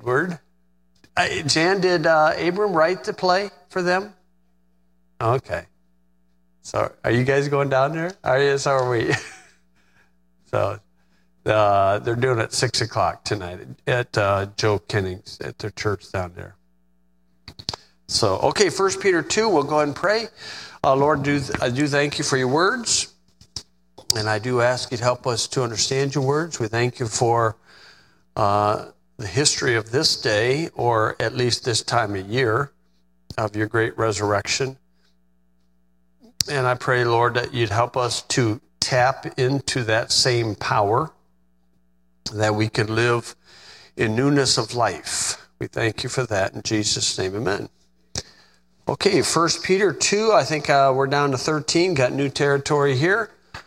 Edward. Jan, did Abram write the play for them? Okay. So are you guys going down there? So are we. So they're doing it at 6 o'clock tonight at Joe Kenning's at their church down there. So, okay, 1 Peter 2, we'll go ahead and pray. Lord, I do thank you for your words, and I do ask you to help us to understand your words. We thank you for the history of this day, or at least this time of year, of your great resurrection. And I pray, Lord, that you'd help us to tap into that same power, that we could live in newness of life. We thank you for that. In Jesus' name, amen. Okay, 1 Peter 2, I think we're down to 13, got new territory here.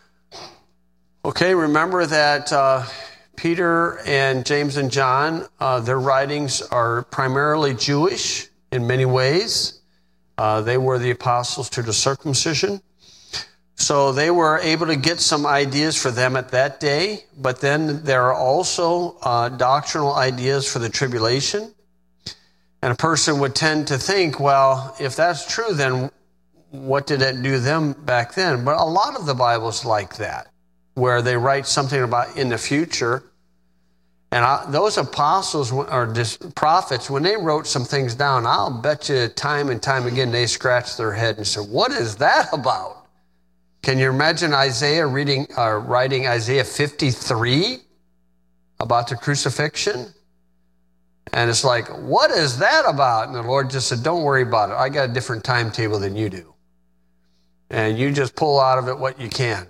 Okay, remember that Peter and James and John, their writings are primarily Jewish in many ways. They were the apostles to the circumcision. So they were able to get some ideas for them at that day, but then there are also doctrinal ideas for the tribulation. And a person would tend to think, well, if that's true, then what did it do them back then? But a lot of the Bible's like that, where they write something about in the future. And those apostles or prophets, when they wrote some things down, I'll bet you time and time again they scratched their head and said, what is that about? Can you imagine Isaiah writing Isaiah 53 about the crucifixion? And it's like, what is that about? And the Lord just said, don't worry about it. I got a different timetable than you do. And you just pull out of it what you can.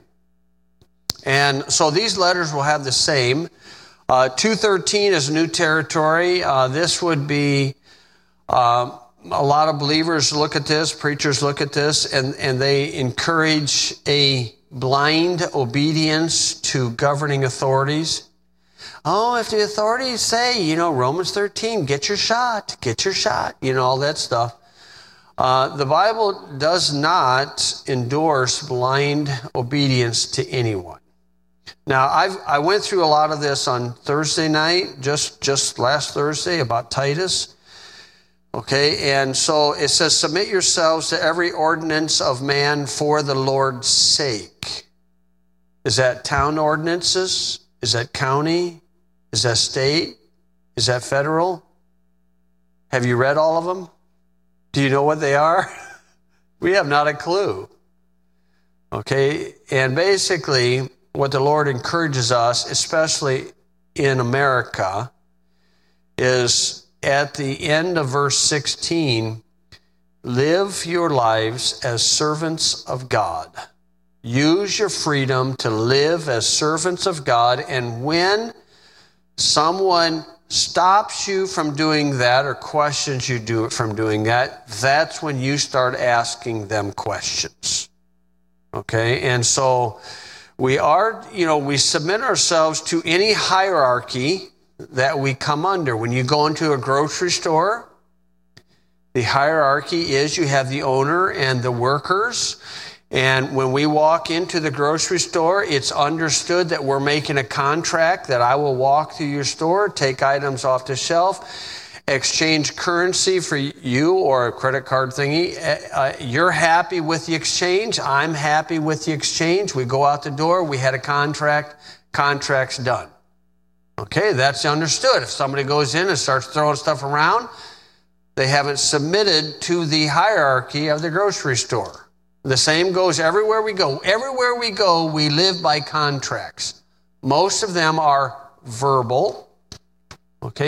And so these letters will have the same. 2:13 is new territory. This would be, a lot of believers look at this, preachers look at this, and they encourage a blind obedience to governing authorities. Oh, if the authorities say, Romans 13, get your shot, all that stuff. The Bible does not endorse blind obedience to anyone. Now, I went through a lot of this on Thursday night, just last Thursday, about Titus. Okay, and so it says, submit yourselves to every ordinance of man for the Lord's sake. Is that town ordinances? Is that county? Is that state? Is that federal? Have you read all of them? Do you know what they are? We have not a clue. Okay, and basically what the Lord encourages us, especially in America, is at the end of verse 16, live your lives as servants of God. Use your freedom to live as servants of God, and when someone stops you from doing that or questions you from doing that, that's when you start asking them questions. Okay, and so we submit ourselves to any hierarchy that we come under. When you go into a grocery store, the hierarchy is you have the owner and the workers. And when we walk into the grocery store, it's understood that we're making a contract that I will walk through your store, take items off the shelf, exchange currency for you or a credit card thingy. You're happy with the exchange. I'm happy with the exchange. We go out the door. We had a contract. Contract's done. Okay, that's understood. If somebody goes in and starts throwing stuff around, they haven't submitted to the hierarchy of the grocery store. The same goes everywhere we go. Everywhere we go, we live by contracts. Most of them are verbal. Okay,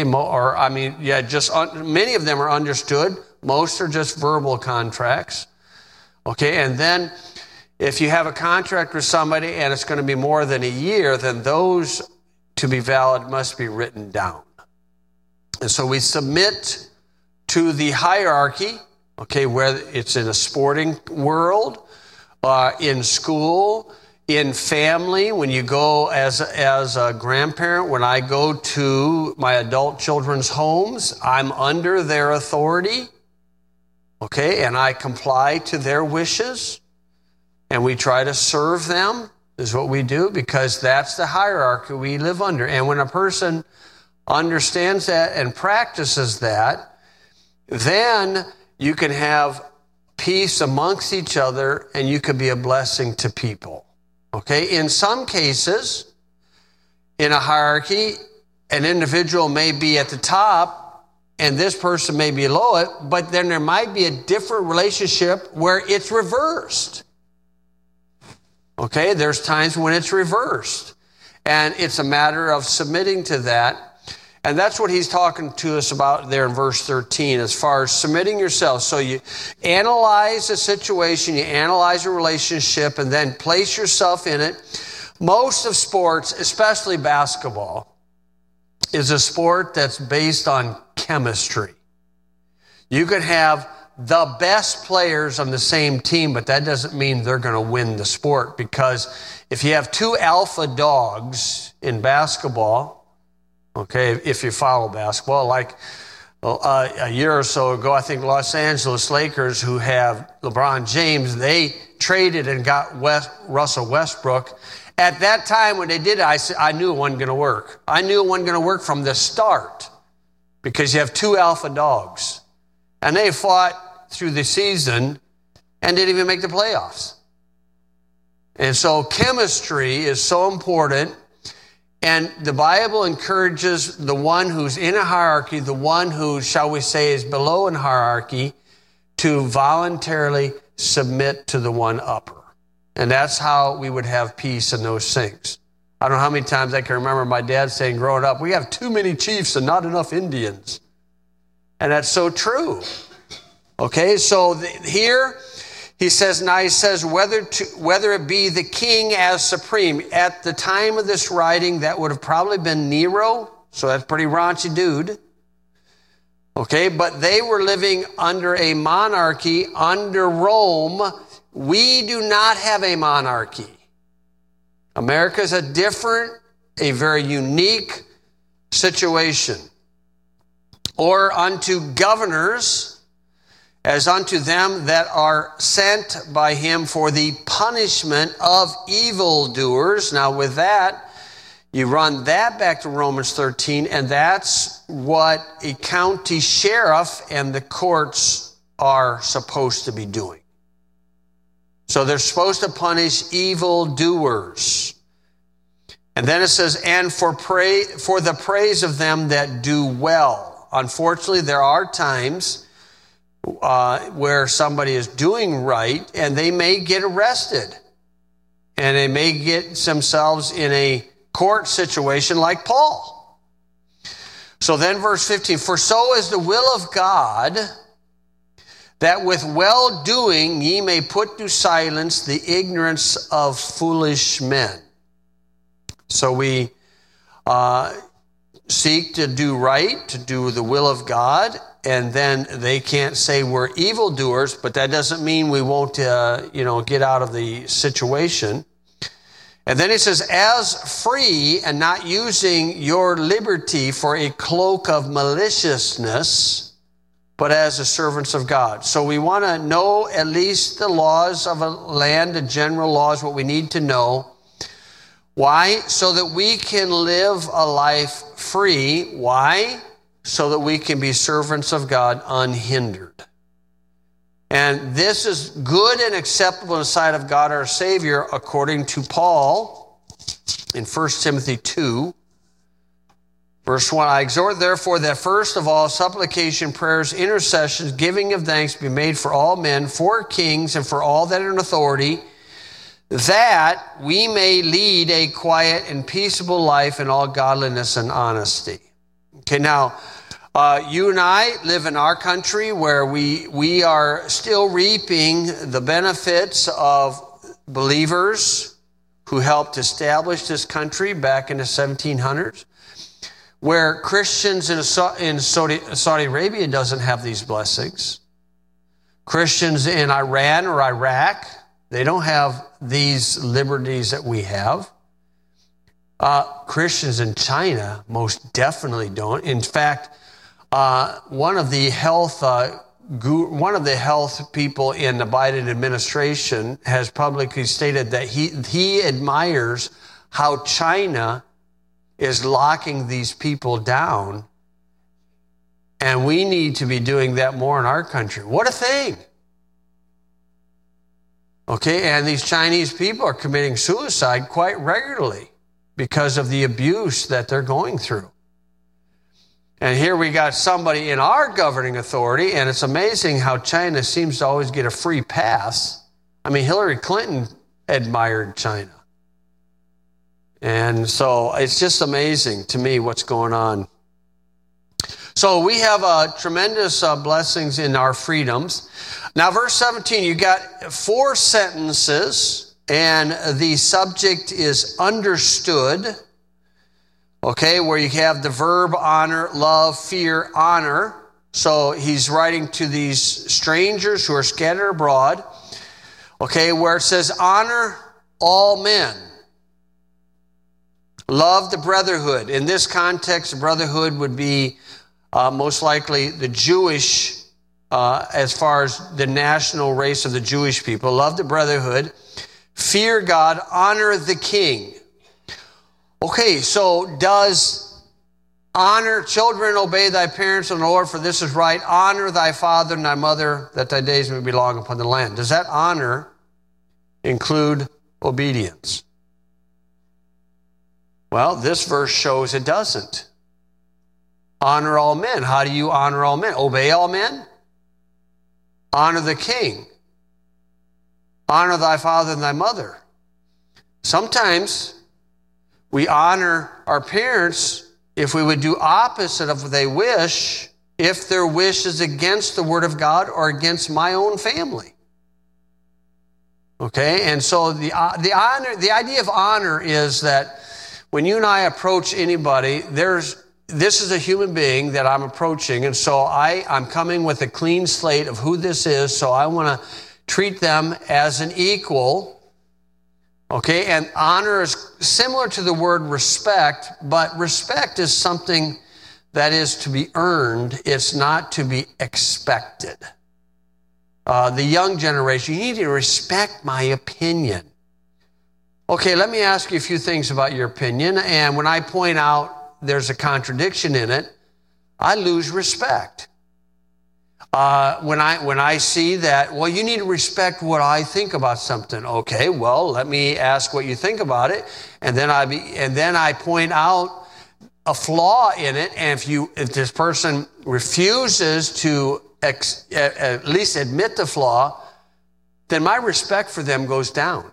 many of them are understood. Most are just verbal contracts. Okay, and then if you have a contract with somebody and it's going to be more than a year, then those to be valid must be written down. And so we submit to the hierarchy. Okay, whether it's in a sporting world, in school, in family, when you go as a grandparent, when I go to my adult children's homes, I'm under their authority, okay, and I comply to their wishes, and we try to serve them, is what we do, because that's the hierarchy we live under. And when a person understands that and practices that, then you can have peace amongst each other and you can be a blessing to people. Okay? In some cases, in a hierarchy, an individual may be at the top and this person may be below it, but then there might be a different relationship where it's reversed. Okay? There's times when it's reversed. And it's a matter of submitting to that. And that's what he's talking to us about there in verse 13, as far as submitting yourself. So you analyze the situation, you analyze a relationship, and then place yourself in it. Most of sports, especially basketball, is a sport that's based on chemistry. You could have the best players on the same team, but that doesn't mean they're going to win the sport, because if you have two alpha dogs in basketball, okay, if you follow basketball, like a year or so ago, I think Los Angeles Lakers, who have LeBron James, they traded and got Russell Westbrook. At that time when they did it, I knew it wasn't going to work. I knew it wasn't going to work from the start, because you have two alpha dogs. And they fought through the season and didn't even make the playoffs. And so chemistry is so important. And the Bible encourages the one who's in a hierarchy, the one who, shall we say, is below in hierarchy, to voluntarily submit to the one upper. And that's how we would have peace in those things. I don't know how many times I can remember my dad saying growing up, we have too many chiefs and not enough Indians. And that's so true. Okay, so here he says, whether it be the king as supreme. At the time of this writing, that would have probably been Nero. So that's a pretty raunchy dude. Okay, but they were living under a monarchy under Rome. We do not have a monarchy. America is a very unique situation. Or unto governors, as unto them that are sent by him for the punishment of evildoers. Now with that, you run that back to Romans 13, and that's what a county sheriff and the courts are supposed to be doing. So they're supposed to punish evildoers. And then it says, and for the praise of them that do well. Unfortunately, there are times where somebody is doing right and they may get arrested. And they may get themselves in a court situation like Paul. So then verse 15, for so is the will of God, that with well-doing ye may put to silence the ignorance of foolish men. So we seek to do right, to do the will of God, and then they can't say we're evildoers, but that doesn't mean we won't, get out of the situation. And then he says, as free and not using your liberty for a cloak of maliciousness, but as the servants of God. So we want to know at least the laws of a land, the general laws, what we need to know. Why? So that we can live a life free. Why? So that we can be servants of God unhindered. And this is good and acceptable in the sight of God our Savior, according to Paul in 1 Timothy 2. Verse 1, I exhort therefore that first of all supplication, prayers, intercessions, giving of thanks be made for all men, for kings, and for all that are in authority, that we may lead a quiet and peaceable life in all godliness and honesty. Okay, now, you and I live in our country where we are still reaping the benefits of believers who helped establish this country back in the 1700s. Where Christians in Saudi Arabia doesn't have these blessings. Christians in Iran or Iraq, they don't have these liberties that we have. Christians in China most definitely don't. In fact, one of the health people in the Biden administration has publicly stated that he admires how China is locking these people down. And we need to be doing that more in our country. What a thing. Okay, and these Chinese people are committing suicide quite regularly because of the abuse that they're going through. And here we got somebody in our governing authority, and it's amazing how China seems to always get a free pass. I mean, Hillary Clinton admired China. And so it's just amazing to me what's going on. So we have tremendous blessings in our freedoms. Now, verse 17, you got 4 sentences, and the subject is understood. Okay, where you have the verb honor, love, fear, honor. So he's writing to these strangers who are scattered abroad. Okay, where it says honor all men. Love the brotherhood. In this context, the brotherhood would be most likely the Jewish, as far as the national race of the Jewish people. Love the brotherhood. Fear God. Honor the king. Okay, so does honor, children, obey thy parents and the Lord, for this is right. Honor thy father and thy mother, that thy days may be long upon the land. Does that honor include obedience? Well, this verse shows it doesn't. Honor all men. How do you honor all men? Obey all men? Honor the king. Honor thy father and thy mother. Sometimes we honor our parents if we would do opposite of what they wish, if their wish is against the word of God or against my own family. Okay, and so the idea of honor is that when you and I approach anybody, this is a human being that I'm approaching, and so I'm coming with a clean slate of who this is, so I want to treat them as an equal. Okay, and honor is similar to the word respect, but respect is something that is to be earned. It's not to be expected. The young generation, you need to respect my opinion. Okay, let me ask you a few things about your opinion, and when I point out there's a contradiction in it, I lose respect. When I see that, well, you need to respect what I think about something. Okay, well, let me ask what you think about it, and then I point out a flaw in it. And if this person refuses to at least admit the flaw, then my respect for them goes down.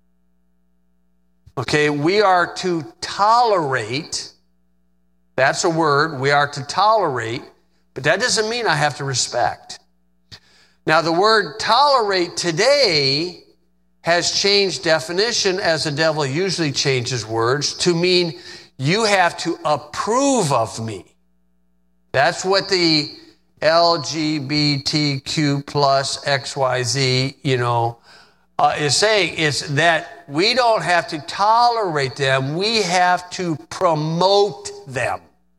Okay, we are to tolerate. That's a word. We are to tolerate. But that doesn't mean I have to respect. Now, the word tolerate today has changed definition, as the devil usually changes words, to mean you have to approve of me. That's what the LGBTQ plus XYZ, is saying. Is that we don't have to tolerate them. We have to promote them.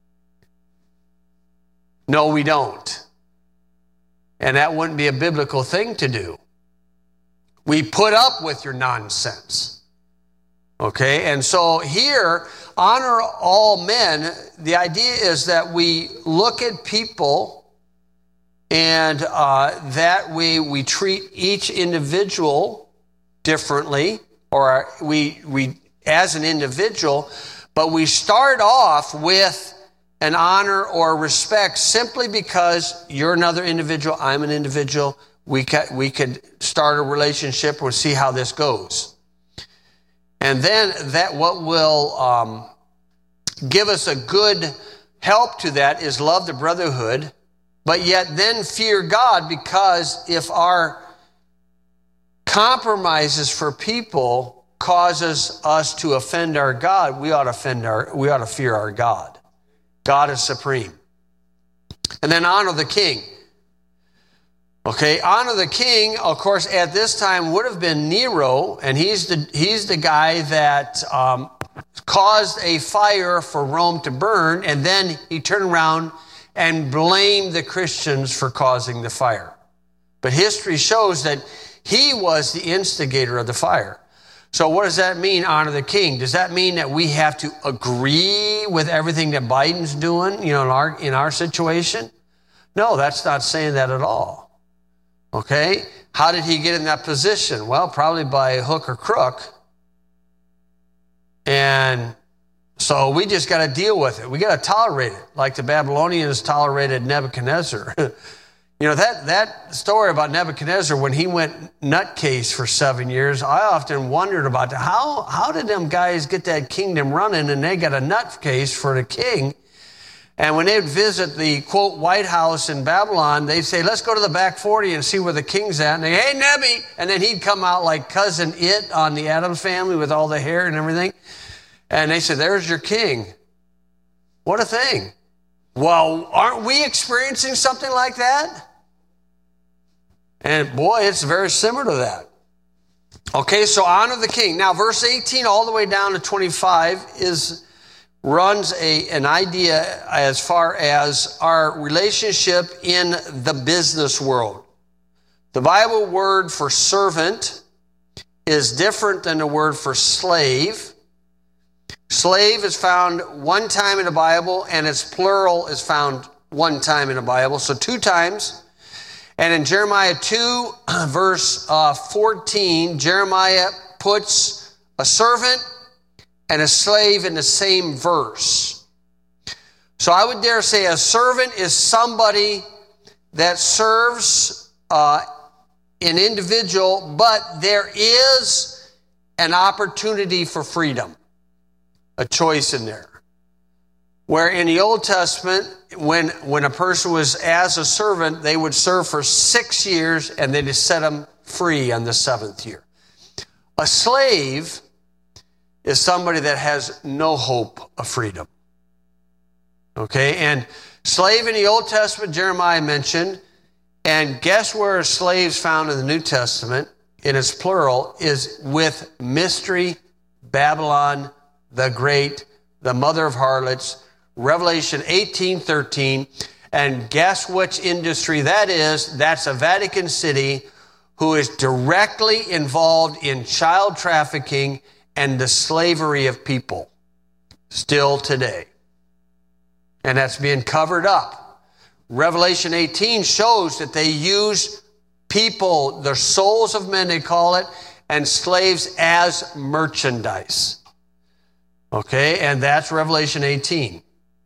No, we don't. And that wouldn't be a biblical thing to do. We put up with your nonsense. Okay, and so here, honor all men. The idea is that we look at people and that we treat each individual differently, or we as an individual, but we start off with an honor or respect simply because you're another individual, I'm an individual. We could start a relationship. We'll see how this goes. And then that what will give us a good help to that is love the brotherhood, but yet then fear God, because if our compromises for people causes us to offend our God, we ought to fear our God. God is supreme. And then honor the king. Okay, honor the king, of course, at this time would have been Nero, and he's the guy that caused a fire for Rome to burn, and then he turned around and blamed the Christians for causing the fire. But history shows that he was the instigator of the fire. So what does that mean, honor the king? Does that mean that we have to agree with everything that Biden's doing, in our situation? No, that's not saying that at all. Okay? How did he get in that position? Well, probably by hook or crook. And so we just got to deal with it. We got to tolerate it, like the Babylonians tolerated Nebuchadnezzar. That story about Nebuchadnezzar, when he went nutcase for 7 years, I often wondered about how did them guys get that kingdom running, and they got a nutcase for the king. And when they'd visit the, quote, White House in Babylon, they'd say, let's go to the back 40 and see where the king's at. And they, hey, Nebi! And then he'd come out like Cousin It on the Addams Family with all the hair and everything. And they said, there's your king. What a thing. Well, aren't we experiencing something like that? And boy, it's very similar to that. Okay, so honor the king. Now, verse 18 all the way down to 25 runs an idea as far as our relationship in the business world. The Bible word for servant is different than the word for slave. Slave is found one time in the Bible, and its plural is found one time in the Bible, so 2 times. And in Jeremiah 2, verse 14, Jeremiah puts a servant and a slave in the same verse. So I would dare say a servant is somebody that serves an individual, but there is an opportunity for freedom, a choice in there. Where in the Old Testament, when a person was as a servant, they would serve for 6 years and they just set them free on the 7th year. A slave is somebody that has no hope of freedom. Okay, and slave in the Old Testament, Jeremiah mentioned, and guess where a slave's found in the New Testament, in its plural, is with Mystery Babylon the Great, the mother of harlots, Revelation 18:13, and guess which industry that is? That's a Vatican City who is directly involved in child trafficking and the slavery of people still today. And that's being covered up. Revelation 18 shows that they use people, the souls of men, they call it, and slaves as merchandise. Okay, and that's Revelation 18.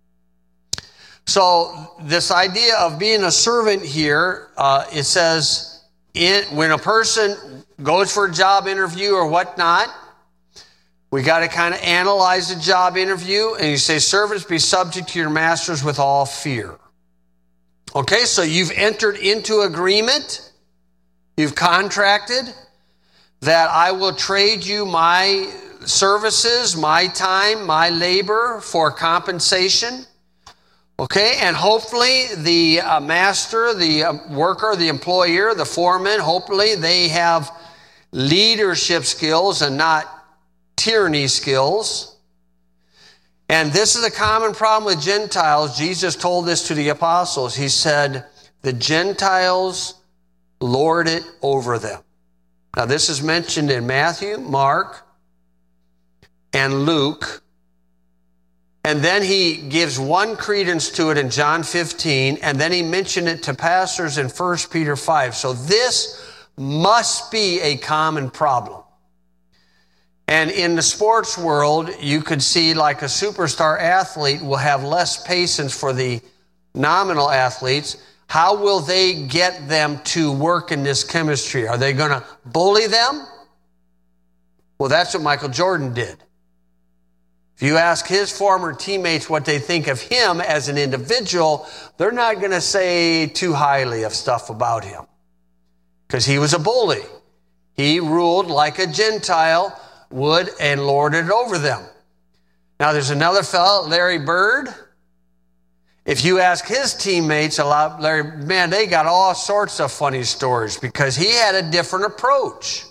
So this idea of being a servant here, it says when a person goes for a job interview or whatnot, we got to kind of analyze the job interview, and you say, servants, be subject to your masters with all fear. Okay, so you've entered into agreement, you've contracted that I will trade you my services, my time, my labor for compensation. Okay, and hopefully the master, the worker, the employer, the foreman, hopefully they have leadership skills and not tyranny skills. And this is a common problem with Gentiles. Jesus told this to the apostles. He said, the Gentiles lord it over them. Now this is mentioned in Matthew, Mark, and Luke. And then he gives one credence to it in John 15, and then he mentioned it to pastors in 1 Peter 5. So this must be a common problem. And in the sports world, you could see like a superstar athlete will have less patience for the nominal athletes. How will they get them to work in this chemistry? Are they going to bully them? Well, that's what Michael Jordan did. If you ask his former teammates what they think of him as an individual, they're not going to say too highly of stuff about him. Because he was a bully. He ruled like a Gentile would and lorded it over them. Now there's another fellow, Larry Bird. If you ask his teammates a lot, man, they got all sorts of funny stories because he had a different approach.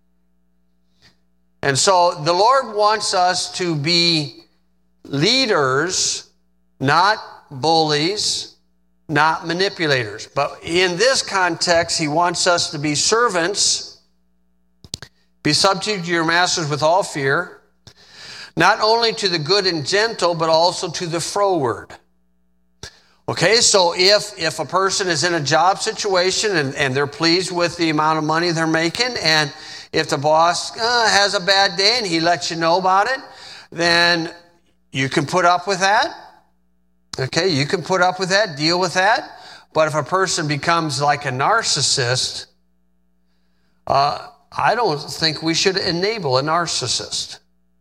And so the Lord wants us to be leaders, not bullies, not manipulators. But in this context, he wants us to be servants, Be subject to your masters with all fear, not only to the good and gentle, but also to the froward. Okay, so if a person is in a job situation and they're pleased with the amount of money they're making, and if the boss has a bad day and he lets you know about it, then you can put up with that. Okay, you can put up with that, deal with that. But if a person becomes like a narcissist, I don't think we should enable a narcissist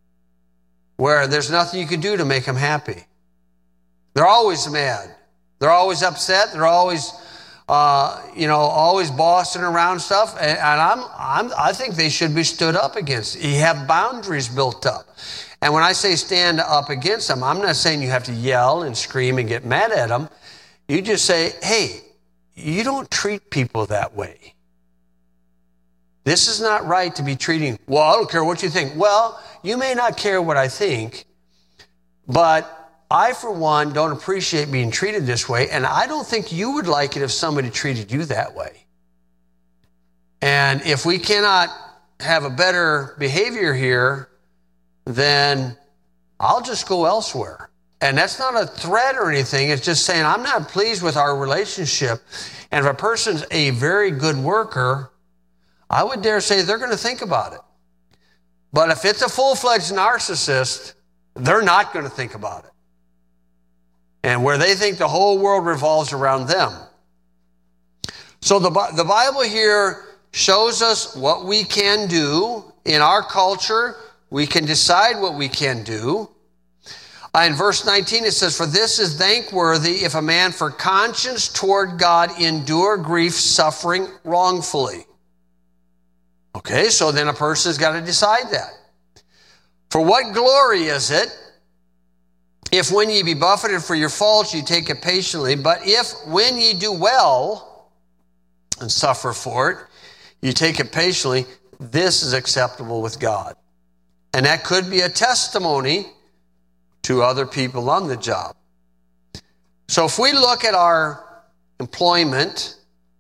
where there's nothing you can do to make them happy. They're always mad. They're always upset. They're always, always bossing around stuff. And I think they should be stood up against. You have boundaries built up. And when I say stand up against them, I'm not saying you have to yell and scream and get mad at them. You just say, hey, you don't treat people that way. This is not right to be treating, well, I don't care what you think. Well, you may not care what I think, but I, for one, don't appreciate being treated this way, and I don't think you would like it if somebody treated you that way. And if we cannot have a better behavior here, then I'll just go elsewhere. And that's not a threat or anything. It's just saying I'm not pleased with our relationship. And if a person's a very good worker, I would dare say they're going to think about it. But if it's a full-fledged narcissist, they're not going to think about it. And where they think the whole world revolves around them. So the Bible here shows us what we can do in our culture. We can decide what we can do. In verse 19 it says, for this is thankworthy if a man for conscience toward God endure grief suffering wrongfully. Okay, so then a person has got to decide that. For what glory is it if when ye be buffeted for your faults ye take it patiently, but if when ye do well and suffer for it, you take it patiently, this is acceptable with God. And that could be a testimony to other people on the job. So if we look at our employment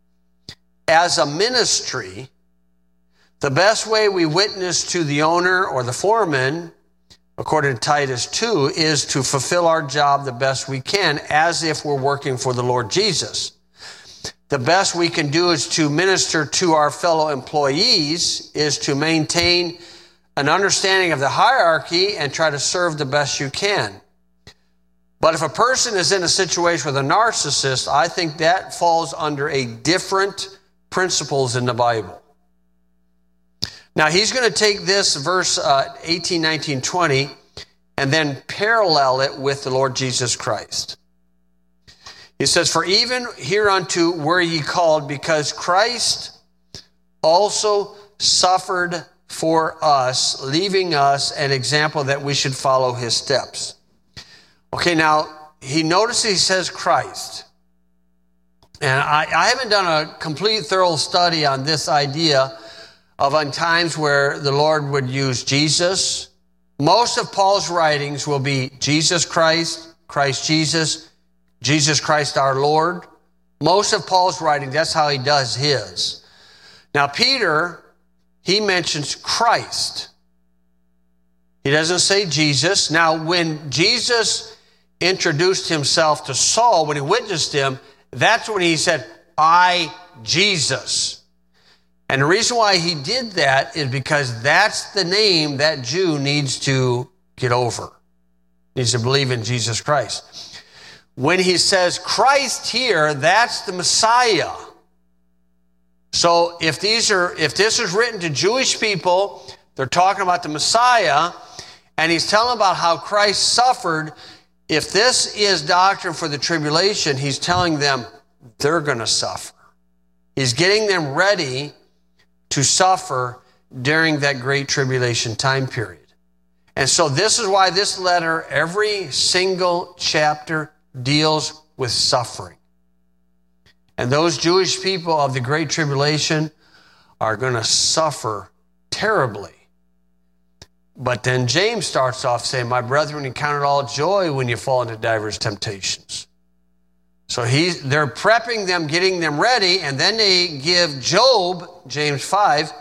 as a ministry, the best way we witness to the owner or the foreman, according to Titus 2, is to fulfill our job the best we can as if we're working for the Lord Jesus. The best we can do is to minister to our fellow employees, is to maintain an understanding of the hierarchy and try to serve the best you can. But if a person is in a situation with a narcissist, I think that falls under a different principles in the Bible. Now, he's going to take this verse 18, 19, 20 and then parallel it with the Lord Jesus Christ. He says, for even hereunto were ye called, because Christ also suffered for us, leaving us an example that we should follow his steps. Okay, now, he says Christ. And I haven't done a complete thorough study on this idea of on times where the Lord would use Jesus. Most of Paul's writings will be Jesus Christ, Christ Jesus, Jesus Christ our Lord. Most of Paul's writing, that's how he does his. Now Peter, he mentions Christ. He doesn't say Jesus. Now when Jesus introduced himself to Saul, when he witnessed him, that's when he said, I, Jesus. And the reason why he did that is because that's the name that Jew needs to get over. Needs to believe in Jesus Christ. When he says Christ here, that's the Messiah. So if this is written to Jewish people, they're talking about the Messiah, and he's telling about how Christ suffered. If this is doctrine for the tribulation, he's telling them they're going to suffer. He's getting them ready to suffer during that great tribulation time period. And so this is why this letter, every single chapter, deals with suffering. And those Jewish people of the great tribulation are going to suffer terribly. But then James starts off saying, my brethren, count it all joy when you fall into diverse temptations. So they're prepping them, getting them ready, and then they give Job, James 5,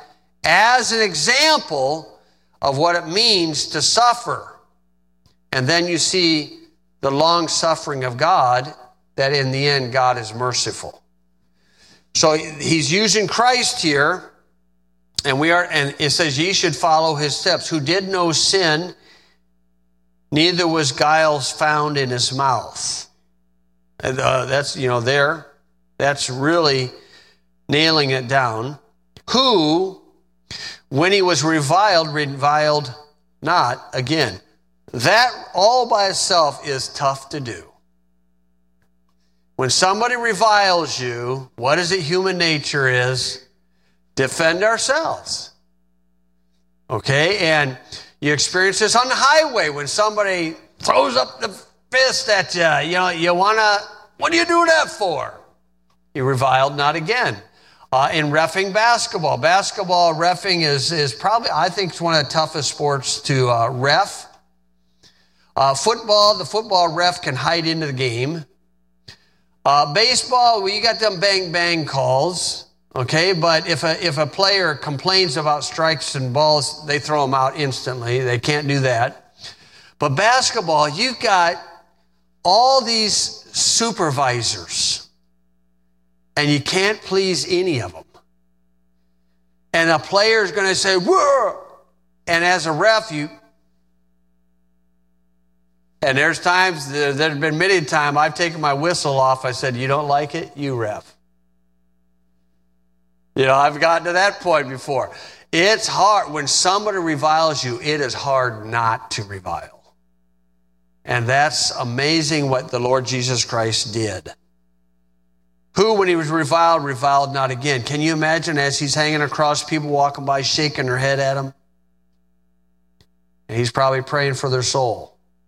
as an example of what it means to suffer. And then you see the long suffering of God, that in the end God is merciful. So he's using Christ here, and it says, ye should follow his steps, who did no sin, neither was guile found in his mouth. And that's really nailing it down. Who, when he was reviled not again. That all by itself is tough to do. When somebody reviles you, what is it human nature is? Defend ourselves. Okay? And you experience this on the highway when somebody throws up the fist at you. What do you do that for? You reviled not again. In reffing basketball. Basketball reffing is probably, I think, it's one of the toughest sports to ref. Football, the football ref can hide into the game. Baseball, you got them bang calls, okay? But if a player complains about strikes and balls, they throw them out instantly. They can't do that. But basketball, you've got all these supervisors, and you can't please any of them. And a player is going to say, whoa! And as a ref, and there's times, there have been many times I've taken my whistle off. I said, you don't like it? You ref. I've gotten to that point before. It's hard. When somebody reviles you, it is hard not to revile. And that's amazing what the Lord Jesus Christ did. Who, when he was reviled not again. Can you imagine as he's hanging across, people walking by, shaking their head at him? And he's probably praying for their soul.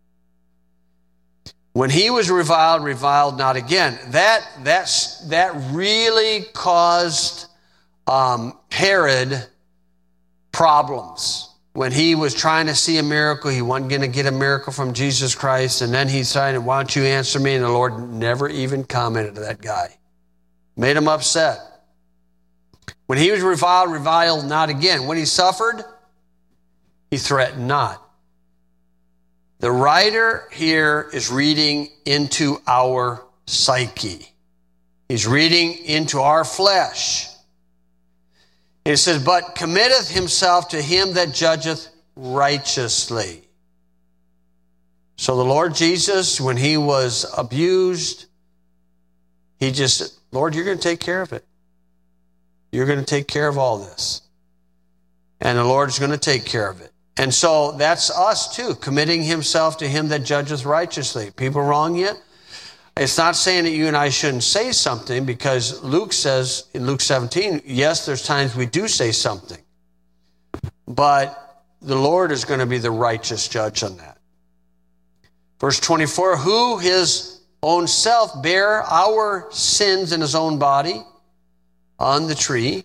When he was reviled not again. That really caused Herod problems. When he was trying to see a miracle, he wasn't going to get a miracle from Jesus Christ. And then he said, why don't you answer me? And the Lord never even commented to that guy. Made him upset. When he was reviled not again. When he suffered, he threatened not. The writer here is reading into our psyche. He's reading into our flesh. It says, but committeth himself to him that judgeth righteously. So the Lord Jesus, when he was abused, he just said, Lord, you're going to take care of it. You're going to take care of all this. And the Lord's going to take care of it. And so that's us too, committing himself to him that judgeth righteously. People wrong you? It's not saying that you and I shouldn't say something, because Luke says in Luke 17, yes, there's times we do say something. But the Lord is going to be the righteous judge on that. Verse 24, who his own self bare our sins in his own body on the tree,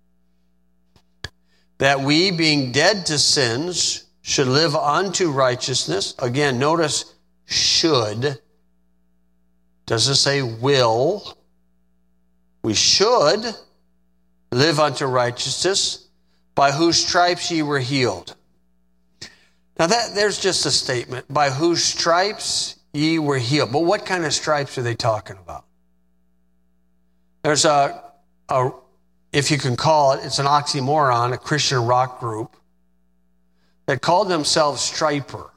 that we, being dead to sins, should live unto righteousness. Again, notice should. Doesn't say will. We should live unto righteousness, by whose stripes ye were healed. Now there's just a statement. By whose stripes ye were healed. But what kind of stripes are they talking about? There's if you can call it, it's an oxymoron, a Christian rock group that called themselves Striper.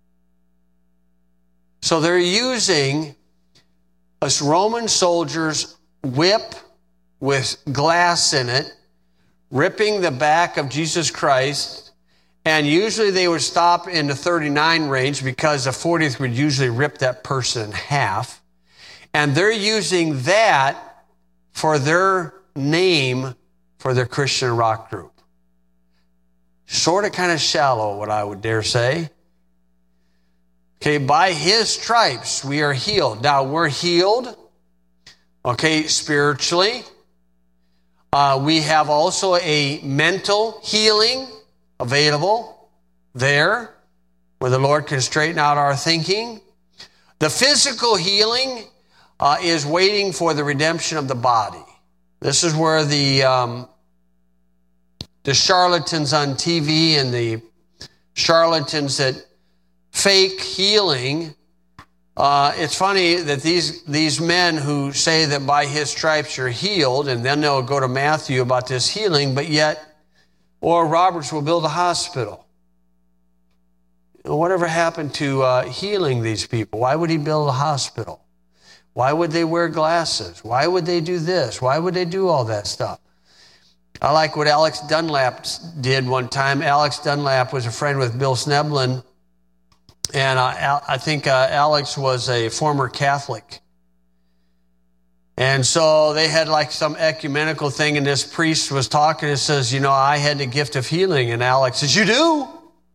So they're using a Roman soldier's whip with glass in it, ripping the back of Jesus Christ, and usually they would stop in the 39 range because the 40th would usually rip that person in half. And they're using that for their name for their Christian rock group. Sort of kind of shallow, what I would dare say. Okay, by his stripes we are healed. Now we're healed, okay, spiritually. We have also a mental healing available there, where the Lord can straighten out our thinking. The physical healing is waiting for the redemption of the body. This is where the the charlatans on TV and the charlatans that fake healing. It's funny that these men who say that by his stripes you're healed, and then they'll go to Matthew about this healing, but yet Oral Roberts will build a hospital. Whatever happened to healing these people? Why would he build a hospital? Why would they wear glasses? Why would they do this? Why would they do all that stuff? I like what Alex Dunlap did one time. Alex Dunlap was a friend with Bill Sneblin, and I think Alex was a former Catholic. And so they had like some ecumenical thing, and this priest was talking and says, you know, I had the gift of healing. And Alex says, you do?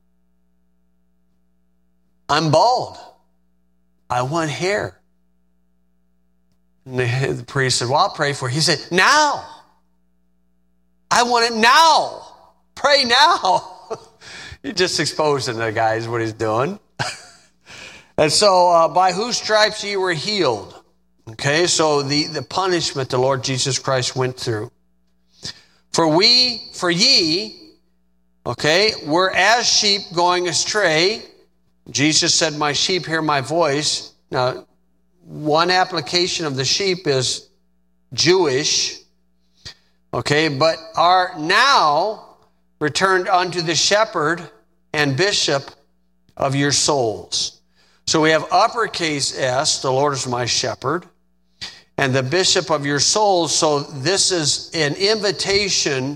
I'm bald. I want hair. And the priest said, well, I'll pray for you. He said, now. I want it now. Pray now. He just exposing the guys what he's doing. And so by whose stripes ye were healed. Okay, so the punishment the Lord Jesus Christ went through. For ye, okay, were as sheep going astray. Jesus said, my sheep hear my voice. Now, one application of the sheep is Jewish. Okay, but are now returned unto the shepherd and bishop of your souls. So we have uppercase S, the Lord is my shepherd, and the bishop of your souls. So this is an invitation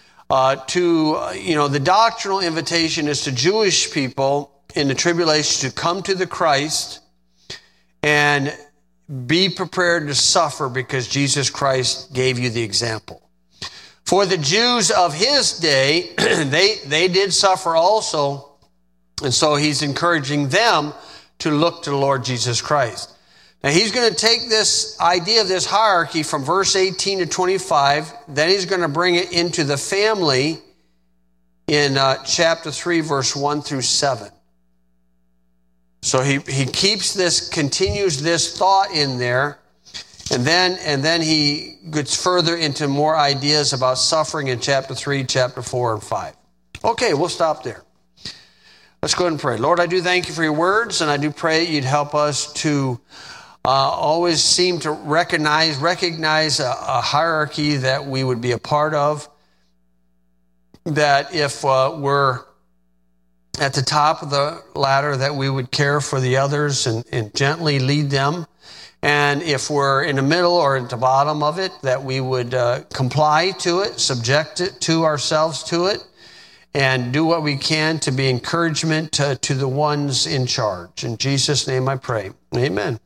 the doctrinal invitation is to Jewish people in the tribulation to come to the Christ and be prepared to suffer because Jesus Christ gave you the example. For the Jews of his day, they did suffer also, and so he's encouraging them to look to the Lord Jesus Christ. Now he's going to take this idea of this hierarchy from verse 18 to 25, then he's going to bring it into the family in chapter 3, verse 1 through 7. So he continues this thought in there, and then he gets further into more ideas about suffering in chapter 3, chapter 4, and 5. Okay, we'll stop there. Let's go ahead and pray. Lord, I do thank you for your words, and I do pray you'd help us to always seem to recognize a hierarchy that we would be a part of, that if we're at the top of the ladder, that we would care for the others and gently lead them. And if we're in the middle or at the bottom of it, that we would comply to it, subject it to ourselves to it, and do what we can to be encouragement to the ones in charge. In Jesus' name I pray. Amen.